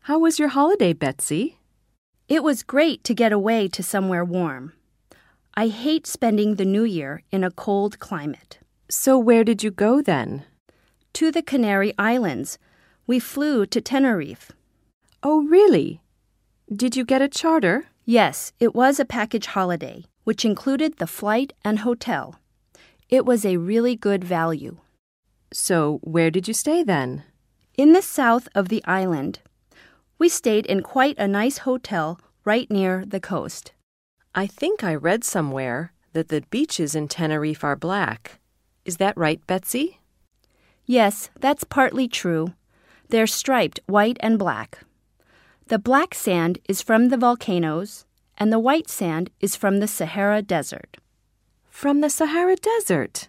How was your holiday, Betsy? It was great to get away to somewhere warm. I hate spending the New Year in a cold climate. So where did you go then? To the Canary Islands. We flew to Tenerife. Oh, really? Did you get a charter? Yes, it was a package holiday, which included the flight and hotel. It was a really good value. So where did you stay then? In the south of the island. We stayed in quite a nice hotel right near the coast. I think I read somewhere that the beaches in Tenerife are black. Is that right, Betsy? Yes, that's partly true. They're striped white and black. The black sand is from the volcanoes, and the white sand is from the Sahara Desert. From the Sahara Desert?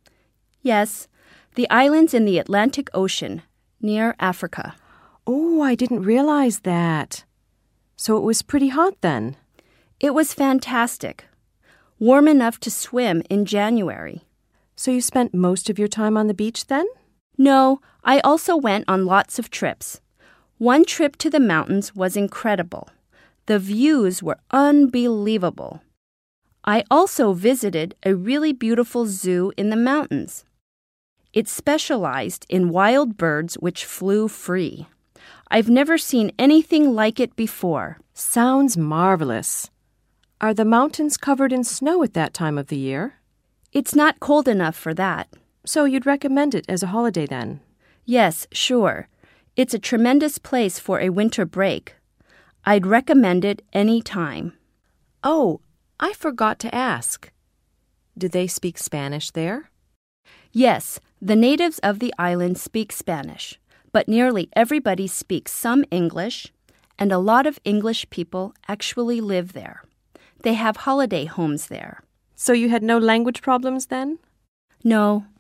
Yes, the islands in the Atlantic Ocean, near Africa. Oh, I didn't realize that. So it was pretty hot then? It was fantastic. Warm enough to swim in January. So you spent most of your time on the beach then? No, I also went on lots of trips. One trip to the mountains was incredible. The views were unbelievable. I also visited a really beautiful zoo in the mountains. It specialized in wild birds which flew free. I've never seen anything like it before. Sounds marvelous. Are the mountains covered in snow at that time of the year? It's not cold enough for that. So you'd recommend it as a holiday then? Yes, sure. It's a tremendous place for a winter break. I'd recommend it any time. Oh, I forgot to ask. Do they speak Spanish there? Yes, the natives of the island speak Spanish, but nearly everybody speaks some English, and a lot of English people actually live there. They have holiday homes there. So you had no language problems then? No,